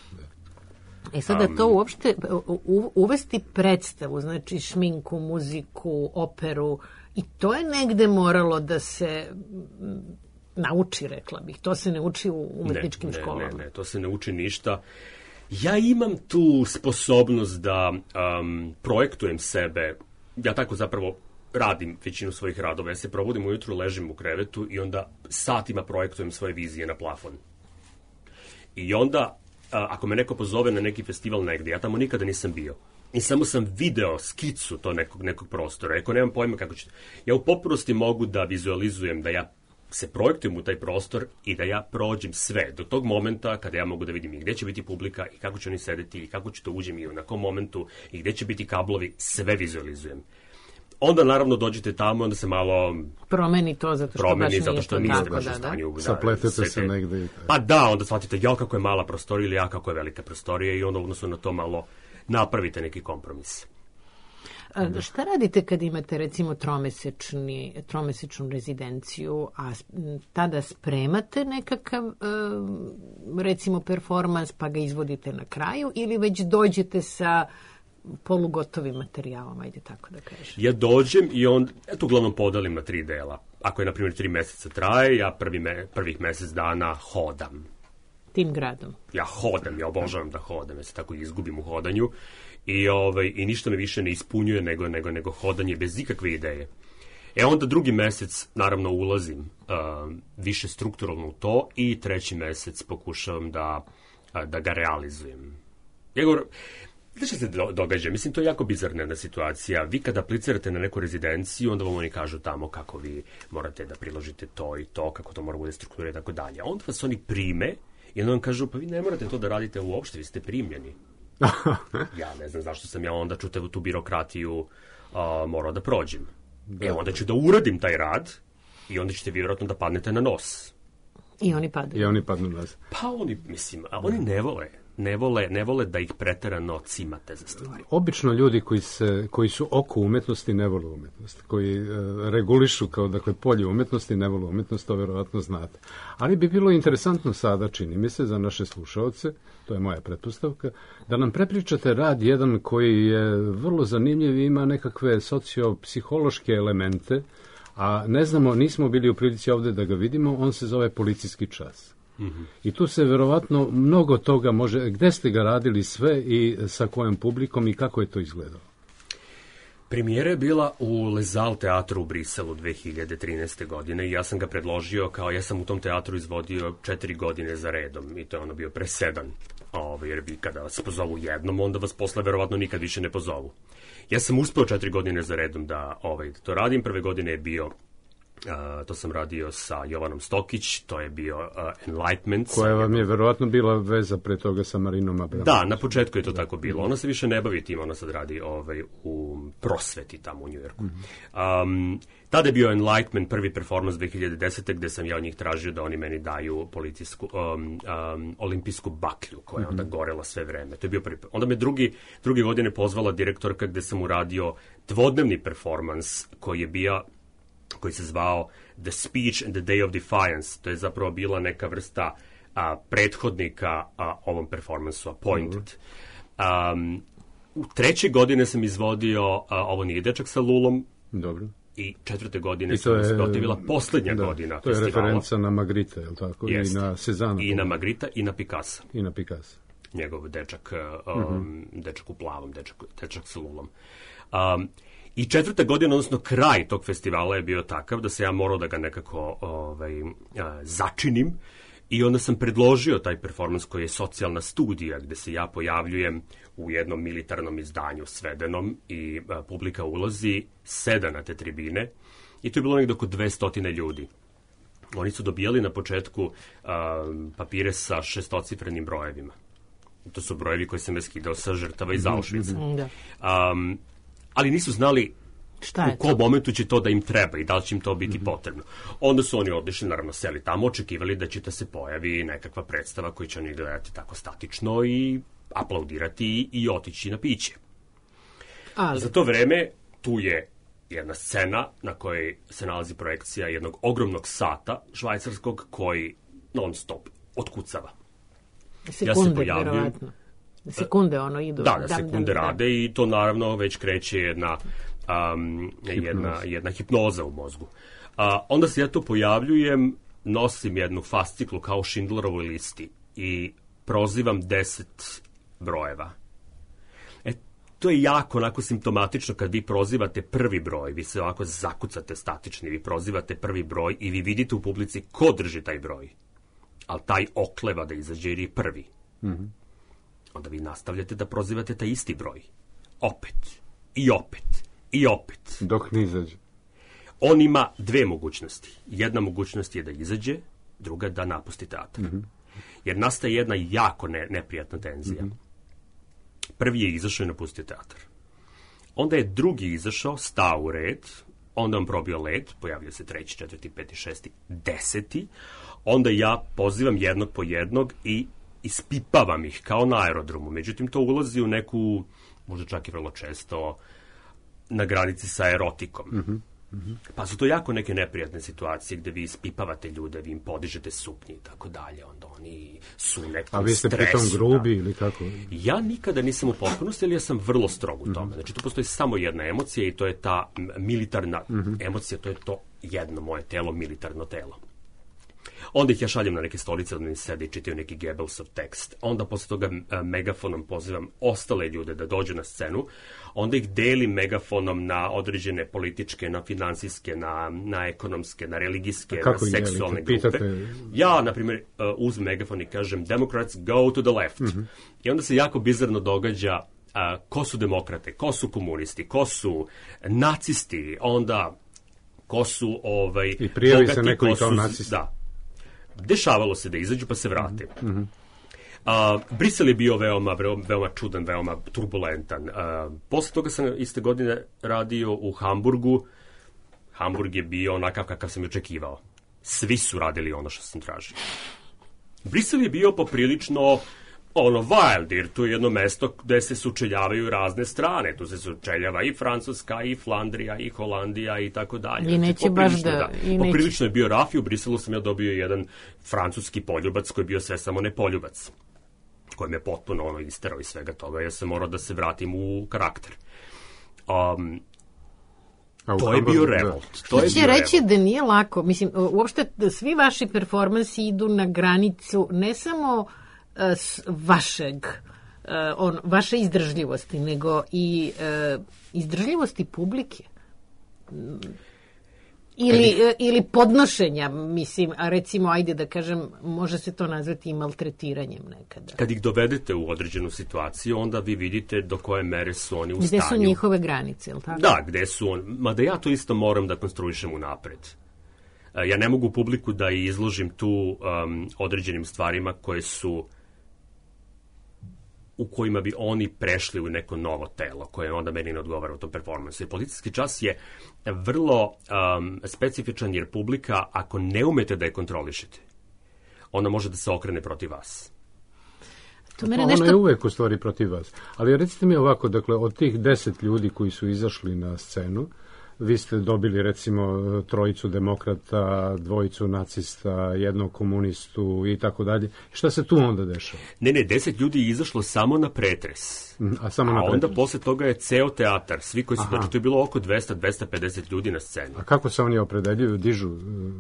E sada um, to uopšte, u, uvesti predstavu, znači šminku, muziku, operu, i to je negde moralo da se nauči, rekla bih. To se ne uči u umetničkim ne, ne, školama. Ne, ne, to se ne uči ništa. Ja imam tu sposobnost da um, projektujem sebe, ja tako zapravo radim većinu svojih radova, ja se probudim ujutru, ležim u krevetu i onda satima projektujem svoje vizije na plafon. I onda, a, ako me neko pozove na neki festival negde, ja tamo nikada nisam bio. I samo sam video skicu to nekog, nekog prostora. Ako nemam pojma kako će... Ja u potpunosti mogu da vizualizujem, da ja se projektujem u taj prostor i da ja prođem sve do tog momenta kada ja mogu da vidim i gde će biti publika i kako će oni sedeti i kako će to uđem i u na kom momentu i gde će biti kablovi, sve vizualizujem. Onda naravno dođete tamo, onda se malo promeni to zato što promeni, baš nije zato što to niste tako, baš da, u stanju. Da, sapletete se negde. I pa da, onda shvatite ja kako je mala prostorija ili ja kako je velika prostorija i onda odnosno na to malo napravite neki kompromis. A, šta radite kad imate recimo tromesečni, tromesečnu rezidenciju, a tada spremate nekakav recimo performans pa ga izvodite na kraju ili već dođete sa polugotovim materijalom, ajde tako da kažem? Ja dođem i on, eto uglavnom podelim na tri dela. Ako je, na primjer, tri meseca traje, ja prvi me, prvih mesec dana hodam. Tim gradom? Ja hodam, ja obožavam da hodam, ja se tako izgubim u hodanju i, ovaj, i ništa me više ne ispunjuje nego, nego, nego hodanje bez ikakve ideje. E onda drugi mesec, naravno, ulazim uh, više strukturalno u to i treći mesec pokušavam da, uh, da ga realizujem. Ja govorim, znaš šta se događa? Mislim, to je jako bizarna jedna situacija. Vi kada aplicirate na neku rezidenciju, onda vam oni kažu tamo kako vi morate da priložite to i to, kako to mora bude struktura i tako dalje. Onda vas oni prime i onda vam kažu, pa vi ne morate to da radite uopšte, vi ste primljeni. Ja ne znam zašto sam ja onda čutavu tu birokratiju uh, morao da prođem. Da. E, onda ću da uradim taj rad i onda ćete vi vjerojatno da padnete na nos. I oni padaju. I oni padnu na nos. Pa oni, mislim, a oni ne vole. Ne vole, ne vole da ih preterano cimate za stvari. Obično ljudi koji, se, koji su oko umetnosti ne vole umetnost, koji e, regulišu kao dakle polje umetnosti ne vole umetnost, to verovatno znate. Ali bi bilo interesantno sada, čini mi se, za naše slušaoce, to je moja pretpostavka, da nam prepričate rad jedan koji je vrlo zanimljiv i ima nekakve sociopsihološke elemente, a ne znamo, nismo bili u prilici ovde da ga vidimo, on se zove Policijski čas. Mm-hmm. I tu se verovatno mnogo toga može, gde ste ga radili sve i sa kojom publikom i kako je to izgledalo? Premijera je bila u Lezal teatru u Briselu dve hiljade trinaeste. godine i ja sam ga predložio kao, ja sam u tom teatru izvodio četiri godine za redom i to je ono bio presedan. Ove, jer vi kada vas pozovu jednom, onda vas posle verovatno nikad više ne pozovu. Ja sam uspeo četiri godine za redom da ovaj, to radim. Prve godine je bio Uh, to sam radio sa Jovanom Stokić, to je bio uh, Enlightenment. Koja vam je verovatno bila veza pre toga sa Marinom Abramović. Da, na početku je to tako bilo. Ona se više ne bavi tim, ona sad radi ovaj, u prosveti tamo u Njujorku. Um, tada je bio Enlightenment, prvi performans dve hiljade desete. gde sam ja od njih tražio da oni meni daju policijsku, um, um, olimpijsku baklju, koja je onda gorela sve vreme. To je bio prvi. Onda me drugi, drugi godine pozvala direktorka gde sam uradio dvodnevni performans koji je bio koji se zvao The Speech and the Day of Defiance. To je zapravo bila neka vrsta a, prethodnika a, ovom performansu, Appointed. Um, u treće godine sam izvodio a, Ovo nije dečak sa lulom. Dobro. I četvrte godine I sam izvodio, to je bila poslednja da, godina to je festivala. Referenca na Magritte, je li tako? Jest. I na Cezanne. I na Magritte i na Picasso. I na Picasso. Njegov dečak, um, uh-huh. dečak u plavom, dečak, dečak sa lulom. Um, I četvrta godina, odnosno kraj tog festivala je bio takav da se ja morao da ga nekako ovaj, a, začinim i onda sam predložio taj performans koji je socijalna studija gde se ja pojavljujem u jednom militarnom izdanju svedenom i a, publika ulazi, seda na te tribine i to je bilo nekdo oko dvestotine ljudi. Oni su dobijali na početku a, papire sa šestocifrenim brojevima. To su brojevi koji sam je skidao sa žrtava iz Auschwitza. Da. Um, ali nisu znali u kom momentu će to da im treba i da li će im to biti mm-hmm. potrebno. Onda su oni otišli, naravno, seli tamo, očekivali da će da se pojavi nekakva predstava koju će oni gledati tako statično i aplaudirati i otići na piće. Ali... Za to vreme tu je jedna scena na kojoj se nalazi projekcija jednog ogromnog sata švajcarskog koji non stop otkucava. Sekunde, ja se pojavljam, verovatno. Sekunde ono idu. Da, da, sekunde da, rade da. I to naravno već kreće jedna, um, jedna, jedna hipnoza u mozgu. Uh, onda se ja to pojavljujem, nosim jednu fasciklu kao Schindlerovoj listi i prozivam deset brojeva. E, to je jako onako simptomatično kad vi prozivate prvi broj, vi se ovako zakucate statični, vi prozivate prvi broj i vi vidite u publici ko drži taj broj. Ali taj okleva da izađe jer je prvi. Mhm. Onda vi nastavljate da prozivate taj isti broj. Opet. I opet. I opet. Dok ne izađe. On ima dve mogućnosti. Jedna mogućnost je da izađe, druga da napusti teatar. Mm-hmm. Jer nastaje jedna jako ne, neprijatna tenzija. Mm-hmm. Prvi je izašao i napustio teatar. Onda je drugi izašao, stao u red, onda on probio led, pojavio se treći, četvrti, peti, šesti, deseti. Onda ja pozivam jednog po jednog i ispipavam ih kao na aerodromu. Međutim, to ulazi u neku, možda čak i vrlo često, na granici sa erotikom. Mm-hmm. Mm-hmm. Pa su to jako neke neprijatne situacije gde vi ispipavate ljude, vi im podižete suknje i tako dalje, onda oni su u nekom stresu. A vi ste pritom grubi ili kako? Ja nikada nisam u potpunosti, ali ja sam vrlo strog u tome. Mm-hmm. Znači, tu postoji samo jedna emocija i to je ta militarna mm-hmm. emocija, to je to jedno moje telo, militarno telo. Onda ih ja šaljem na neke stolice, onda mi sede i čitaju neki Goebbelsov tekst. Onda posle toga megafonom pozivam ostale ljude da dođu na scenu. Onda ih delim megafonom na određene političke, na finansijske, na, na ekonomske, na religijske, na seksualne grupe. Pitate... Ja, na primjer, uz megafon i kažem Democrats go to the left. Mm-hmm. I onda se jako bizarno događa uh, ko su demokrate, ko su komunisti, ko su nacisti, onda ko su ovaj, i prijavi bogati, se neko i kao nacisti. Da. Dešavalo se da izađu pa se vrate. Mm-hmm. Uh, Brisel je bio veoma, veoma čudan, veoma turbulentan. Uh, posle toga sam iste godine radio u Hamburgu. Hamburg je bio onakav kakav sam očekivao. Svi su radili ono što sam tražio. Brisel je bio poprilično ono wild, jer tu je jedno mesto gde se sučeljavaju razne strane. Tu se sučeljava i Francuska, i Flandrija, i Holandija i tako dalje. I neće baš da... da. I poprilično je bio raf i u Briselu sam ja dobio jedan francuski poljubac koji je bio sve samo ne poljubac, koji me potpuno ono isterao iz svega toga. Ja sam morao da se vratim u karakter. Um, to je bio revolt. To je će bio reći revolt. Da nije lako. Mislim, uopšte svi vaši performansi idu na granicu ne samo vašeg, on, vaše izdržljivosti, nego i uh, izdržljivosti publike. Ili, ih, ili podnošenja, mislim, a recimo, ajde da kažem, može se to nazvati i maltretiranjem nekada. Kad ih dovedete u određenu situaciju, onda vi vidite do koje mere su oni u gde stanju. Gde su njihove granice, ili tako? Da, gde su on, mada ja to isto moram da konstruišem unapred. Ja ne mogu publiku da izložim tu um, određenim stvarima koje su u kojima bi oni prešli u neko novo telo, koje onda meni ne odgovara u tom performansu. Jer policijski čas je vrlo um, specifičan, jer publika, ako ne umete da je kontrolišete, ona može da se okrene protiv vas. To mene nešto... Ona je uvek u stvari protiv vas. Ali recite mi ovako, dakle, od tih deset ljudi koji su izašli na scenu, vi ste dobili recimo trojicu demokrata, dvojicu nacista, jednog komunistu i tako dalje. Šta se tu onda dešava? Ne, ne, deset ljudi je izašlo samo na pretres. A, samo na A pretres. onda posle toga je ceo teatar. Svi koji su, Aha. znači to je bilo oko dvesta do dvesta pedeset ljudi na sceni. A kako se oni opredeljuju, dižu?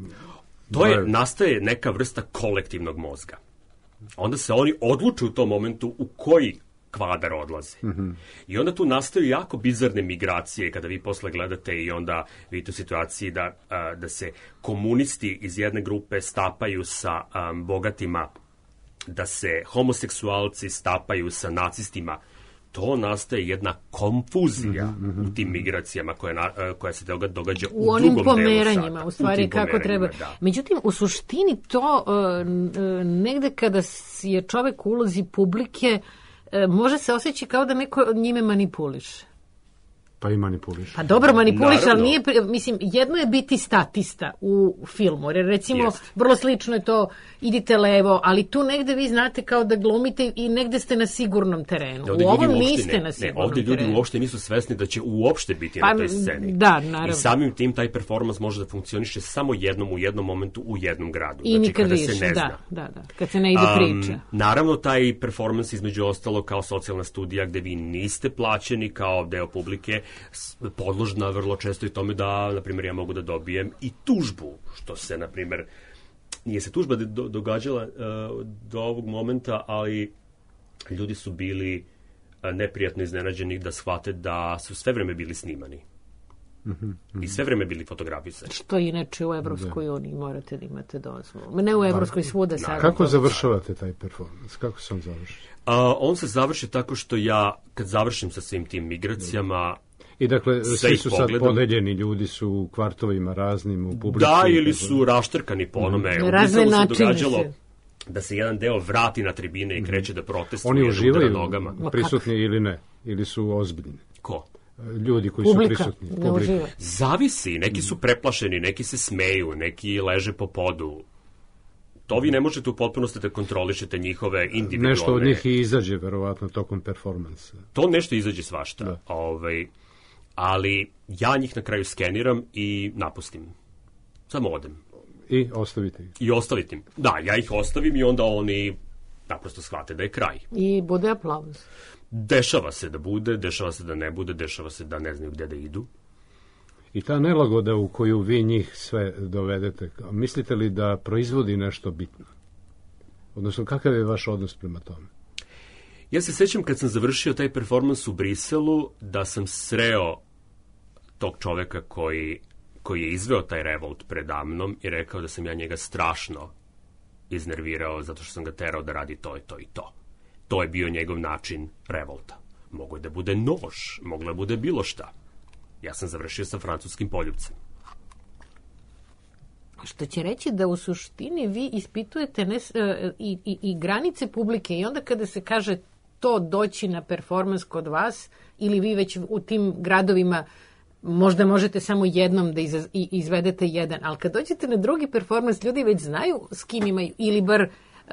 To je, nastaje neka vrsta kolektivnog mozga. Onda se oni odluče u tom momentu u koji kvadar odlaze. Mm-hmm. I onda tu nastaju jako bizarne migracije kada vi posle gledate i onda vidite u situaciji da, a, da se komunisti iz jedne grupe stapaju sa um, bogatima, da se homoseksualci stapaju sa nacistima. To nastaje jedna konfuzija mm-hmm. u tim migracijama koja, na, koja se događa u, u drugom delu sata. U onim pomeranjima, u stvari kako treba. Da. Međutim, u suštini to uh, negde kada je čovek u ulozi publike, može se osjeći kao da neko njime manipuliše. Pa i manipuliše. Pa dobro manipuliše, ali nije, mislim, jedno je biti statista u filmu, jer recimo, Jest. vrlo slično je to, idite levo, ali tu negde vi znate kao da glumite i negde ste na sigurnom terenu. Ne, u ovom niste ne, na sigurnom terenu. Ovdje ljudi terenu. uopšte nisu svesni da će uopšte biti pa, na toj sceni. Da, naravno. I samim tim taj performans može da funkcioniše samo jednom u jednom momentu u jednom gradu. I znači, nikad kada više, se ne da, zna. da, da, kad se ne ide um, priča. Naravno, taj performans između ostalo kao socijalna studija gde vi niste plaćeni kao deo publike, podložna vrlo često i tome da, na primjer, ja mogu da dobijem i tužbu, što se, na primjer, nije se tužba do, događala uh, do ovog momenta, ali ljudi su bili uh, neprijatno iznenađeni da shvate da su sve vreme bili snimani. Mm-hmm, mm-hmm. I sve vreme bili fotografisani. Što inače u Evropskoj uniji morate da imate dozvolu. Ne u Evropskoj svuda sad. Kako završavate taj performans? Kako se on završi? Uh, on se završi tako što ja, kad završim sa svim tim migracijama, i dakle, svi su sad podeljeni, ljudi su u kvartovima raznim, u publici. Da, ili su raštrkani po onome. Mm. Razne načine se događalo da se jedan deo vrati na tribine i kreće da protestuje. Oni uživaju nogama. Prisutni ili ne, ili su ozbiljni. Ko? Ljudi koji Publika, su prisutni. Ne Publika. Zavisi, neki su preplašeni, neki se smeju, neki leže po podu. To vi ne možete u potpunosti da kontrolišete njihove individualne... Nešto od njih i izađe, verovatno, tokom performansa. To nešto izađe svašta. Ovaj... ali ja njih na kraju skeniram i napustim. Samo odem. I ostavite ih. I ostavite im. Da, ja ih ostavim i onda oni naprosto shvate da je kraj. I bude aplauz. Dešava se da bude, dešava se da ne bude, dešava se da ne znaju gde da idu. I ta nelagoda u koju vi njih sve dovedete, mislite li da proizvodi nešto bitno? Odnosno, kakav je vaš odnos prema tome? Ja se sećam kad sam završio taj performans u Briselu, da sam sreo tog čoveka koji, koji je izveo taj revolt predamnom i rekao da sam ja njega strašno iznervirao zato što sam ga terao da radi to i to i to. To je bio njegov način revolta. Mogo je da bude nož, moglo je da bude bilo šta. Ja sam završio sa francuskim poljupcem. Što će reći da u suštini vi ispitujete ne, i, i, i granice publike i onda kada se kaže to doći na performans kod vas ili vi već u tim gradovima možda možete samo jednom da iz, izvedete jedan, ali kad dođete na drugi performans ljudi već znaju s kim imaju ili bar uh,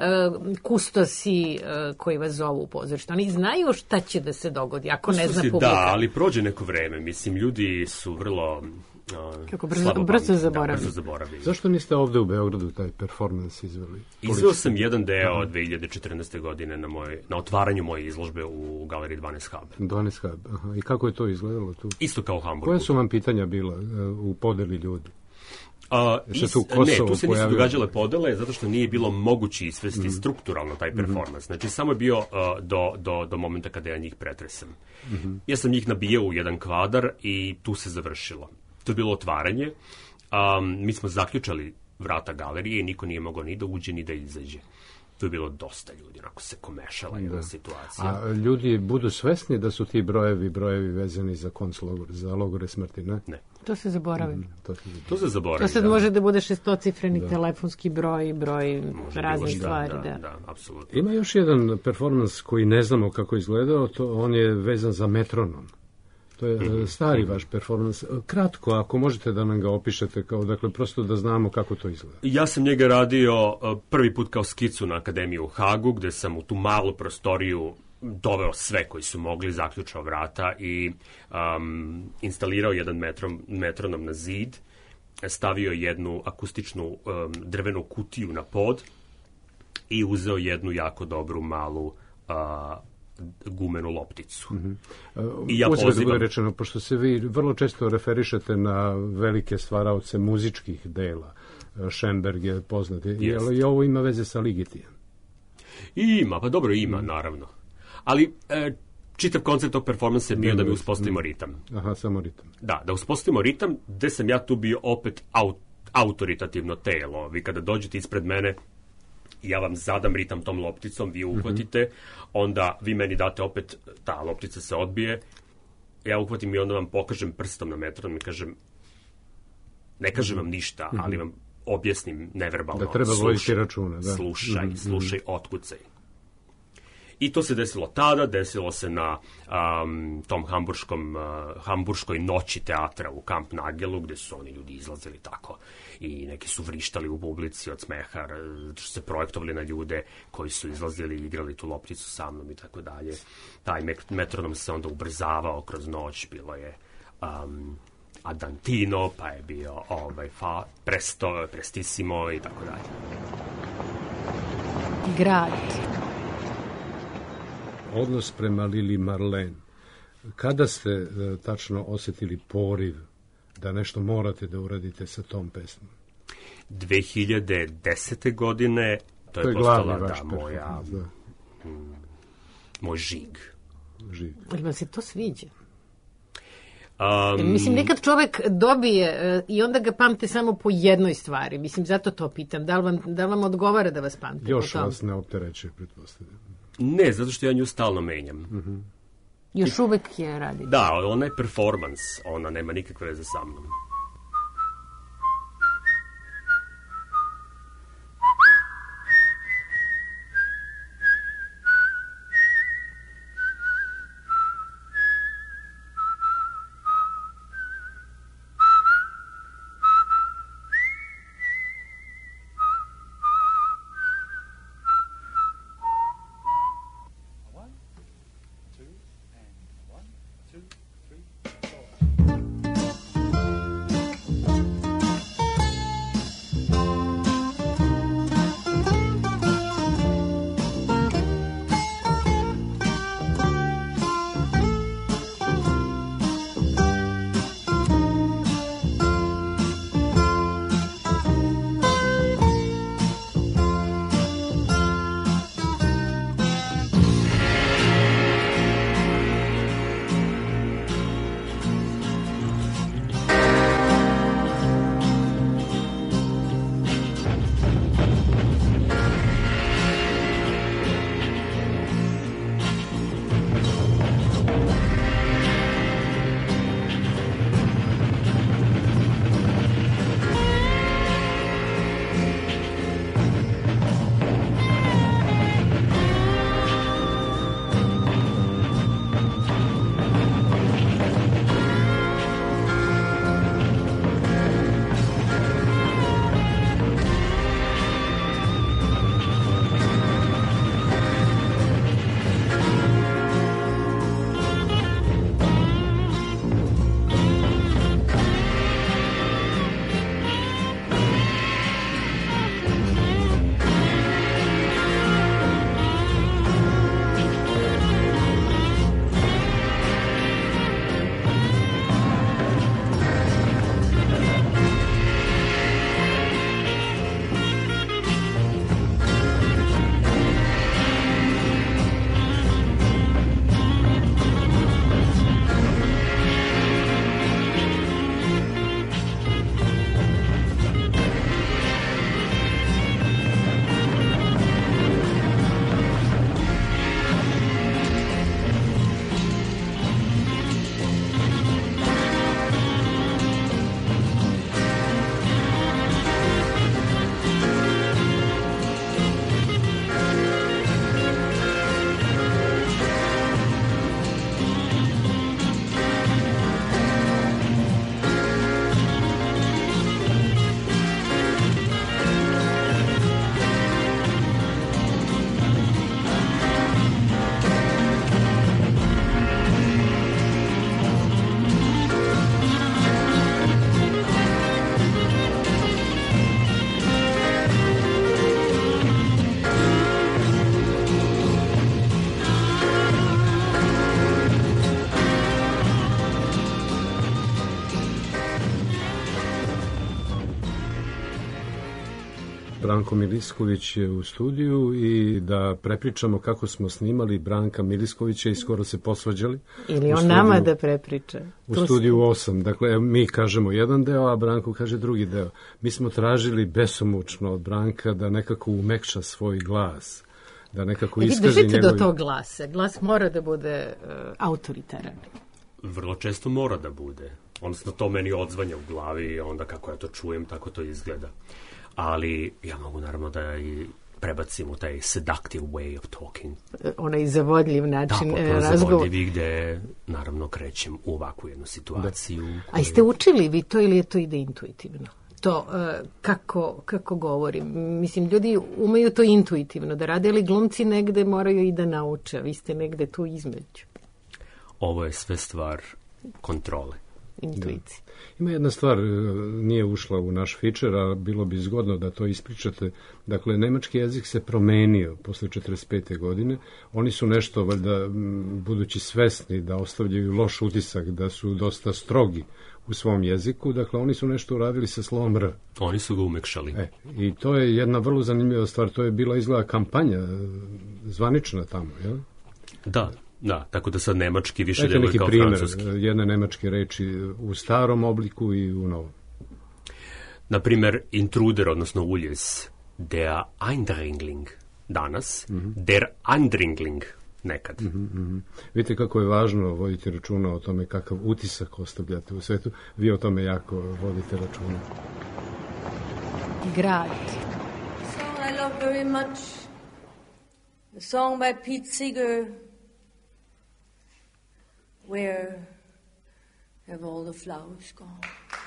kustosi uh, koji vas zovu u pozorište. Oni znaju šta će da se dogodi ako kustosi, ne zna publika. Da, ali prođe neko vreme. Mislim, ljudi su vrlo... Uh, Kako brzo, brzo zaboravili. Da, brzo zaboravili. Zašto niste ovde u Beogradu taj performans izveli? Izveo sam jedan deo od dve hiljade četrnaeste. godine na, moj, na otvaranju moje izložbe u galeriji dvanaest Hub. dvanaest Hub, aha. I kako je to izgledalo tu? Isto kao u Hamburgu. Koje su vam pitanja bila uh, u podeli ljudi? Uh, is, tu ne, tu se nisu događale podele zato što nije bilo moguće isvesti mm. strukturalno taj performans. Znači, samo je bio uh, do, do, do momenta kada ja njih pretresam. Mm-hmm. Ja sam njih nabijao u jedan kvadar i tu se završilo. To je bilo otvaranje. Um, mi smo zaključali vrata galerije i niko nije mogao ni da uđe ni da izađe. Tu je bilo dosta ljudi, onako se komešala jedna situacija. A ljudi budu svesni da su ti brojevi, brojevi vezani za konclogor, za logore smrti, ne? Ne. To se zaboravi. Mm, to, se to se zaboravi, To sad da. može da bude šestocifreni da. telefonski broj, broj može raznih stvari. Da, da, da, da, apsolutno. Ima još jedan performans koji ne znamo kako izgledao, to on je vezan za metronom. To je mm-hmm. stari mm-hmm. vaš performans. Kratko, ako možete da nam ga opišete, kao, dakle, prosto da znamo kako to izgleda. Ja sam njega radio prvi put kao skicu na Akademiju u Hagu, gde sam u tu malu prostoriju doveo sve koji su mogli, zaključao vrata i um, instalirao jedan metrom, metronom na zid, stavio jednu akustičnu um, drvenu kutiju na pod i uzeo jednu jako dobru malu uh, gumenu lopticu. Mm-hmm. I ja Uzgled pozivam... bude rečeno, pošto se vi vrlo često referišete na velike stvaraoce muzičkih dela, Schoenberg je poznat, je, je ovo ima veze sa Ligetijem? Ima, pa dobro ima, mm. naravno. Ali e, čitav koncept tog performansa je bio ne, da mi uspostavimo ritam. Aha, samo ritam. Da, da uspostavimo ritam, gde sam ja tu bio opet aut, autoritativno telo. Vi kada dođete ispred mene, ja vam zadam ritam tom lopticom, vi uhvatite, mm-hmm. onda vi meni date opet, ta loptica se odbije, ja uhvatim i onda vam pokažem prstom na metronom i kažem, ne kažem vam ništa, mm-hmm. ali vam objasnim neverbalno. Da treba voditi računa. Da. Slušaj, mm-hmm. slušaj, otkucaj. I to se desilo tada, desilo se na um, tom hamburškom, uh, hamburškoj noći teatra u Kamp Nagelu, gde su oni ljudi izlazili tako i neki su vrištali u publici od smeha, što se projektovali na ljude koji su izlazili i igrali tu lopticu sa mnom i tako dalje. Taj metronom se onda ubrzavao kroz noć, bilo je um, Adantino, pa je bio ovaj, fa, presto, prestissimo i tako dalje. Grad. Odnos prema Lili Marlene. Kada ste e, tačno osjetili poriv da nešto morate da uradite sa tom pesmom? dve hiljade desete. godine to je, to je postala da, moja da. M, moj žig. Žig. Ali vam se to sviđa? Um, Mislim, nekad čovek dobije uh, i onda ga pamte samo po jednoj stvari. Mislim, zato to pitam. Da li vam, da li vam odgovara da vas pamte? Još vas ne optereće, pretpostavljam. Ne, zato što ja nju stalno menjam. Mm-hmm. Još uvek je radi. Da, ona je performans, ona nema nikakve veze sa mnom. Two, and one, two, three, four. Branko Milisković je u studiju i da prepričamo kako smo snimali Branka Miliskovića i skoro se posvađali. Ili on studiju, nama da prepriča. U studiju osam. Dakle, mi kažemo jedan deo, a Branko kaže drugi deo. Mi smo tražili besomučno od Branka da nekako umekša svoj glas, da nekako e, iskaže njegovi... njegovi... do tog glasa. Glas mora da bude uh, autoritaran. Vrlo često mora da bude. Odnosno, to meni odzvanja u glavi i onda kako ja to čujem, tako to izgleda. Ali ja mogu naravno da i prebacim u taj seductive way of talking. Onaj zavodljiv način da, razgovora. Da, zavodljivi gde naravno krećem u ovakvu jednu situaciju. Da. A jeste učili vi to ili je to ide intuitivno? To uh, kako, kako govorim. Mislim, ljudi umeju to intuitivno da rade, ali glumci negde moraju i da nauče. Vi ste negde tu između. Ovo je sve stvar kontrole. Intuicije. Da. Ima jedna stvar, nije ušla u naš fičer, a bilo bi zgodno da to ispričate. Dakle, nemački jezik se promenio posle četrdeset pete godine. Oni su nešto, valjda, budući svesni da ostavljaju loš utisak, da su dosta strogi u svom jeziku. Dakle, oni su nešto uradili sa slovom R. Oni su ga umekšali. E, i to je jedna vrlo zanimljiva stvar. To je bila izgleda kampanja zvanična tamo, jel? Da. Da, tako da sad nemački više deluje kao primer, francuski. Jedne nemačke reči u starom obliku i u novom. Naprimer, intruder, odnosno uljes, der Eindringling danas, mm-hmm. der Andringling nekad. Mm-hmm, mm-hmm. Vidite kako je važno voditi računa o tome kakav utisak ostavljate u svetu. Vi o tome jako vodite računa. Grad. The song I love very much, the song by Pete Seeger, Where have all the flowers gone?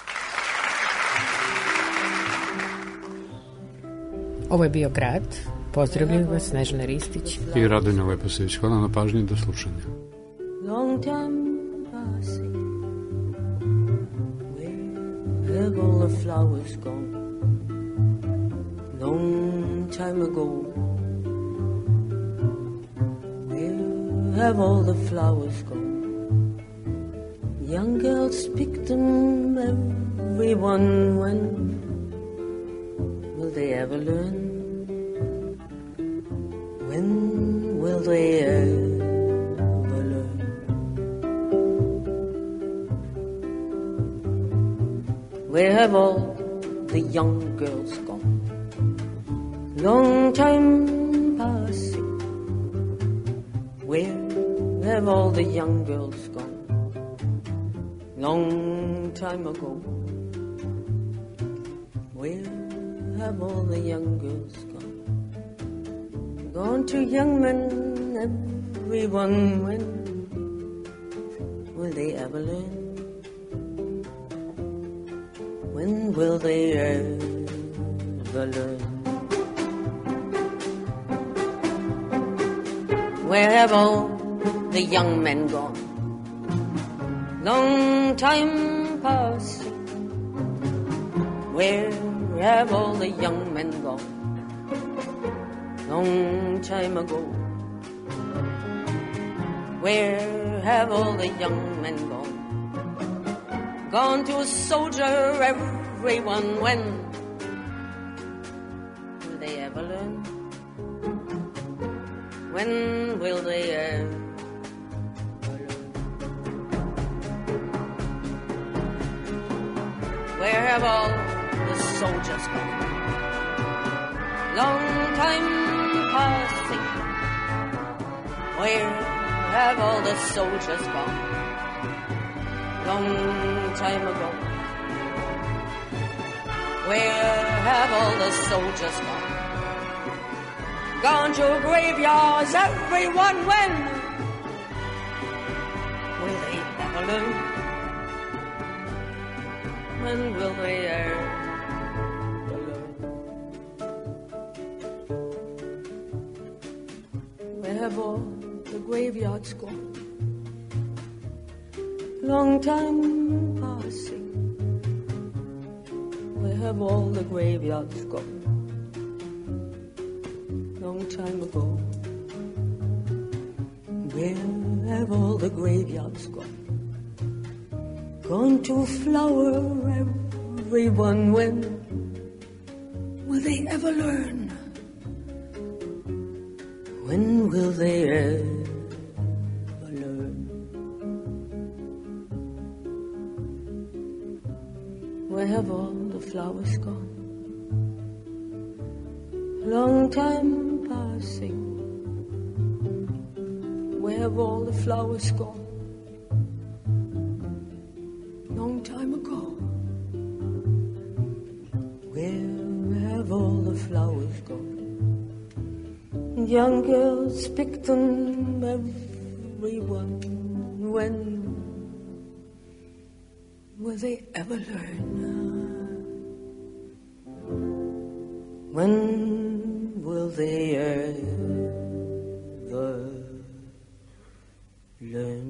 Ovo je bio Grad. Pozdravljam vas, Snežana Ristić. I Radonja Leposević. Hvala na pažnji, do slušanja. Long time passing, where have all the flowers gone? Long time ago, where have all the flowers gone? Young girls pick them, everyone. When will they ever learn? When will they ever learn? Where have all the young girls gone? Long time passing. Where have all the young girls gone? Long time ago, where have all the young girls gone? Gone to young men, everyone. When will they ever learn? When will they ever learn? Where have all the young men gone? Long time passing. Where have all the young men gone? Long time ago. Where have all the young men gone? Gone to a soldier, everyone. When will they ever learn? When will they ever? Where have all the soldiers gone? Long time passing. Where have all the soldiers gone? Long time ago. Where have all the soldiers gone? Gone to graveyards, everyone. When will they ever learn? When will they ever learn? Where have all the graveyards gone? Long time passing. Where have all the graveyards gone? Long time ago. Where have all the graveyards gone? Gone to flower, everyone. When will they ever learn? When will they ever learn? Where have all the flowers gone? Long time passing. Where have all the flowers gone? Long time ago. Where have all the flowers gone? Young girls picked them, everyone. When will they ever learn? When will they ever learn?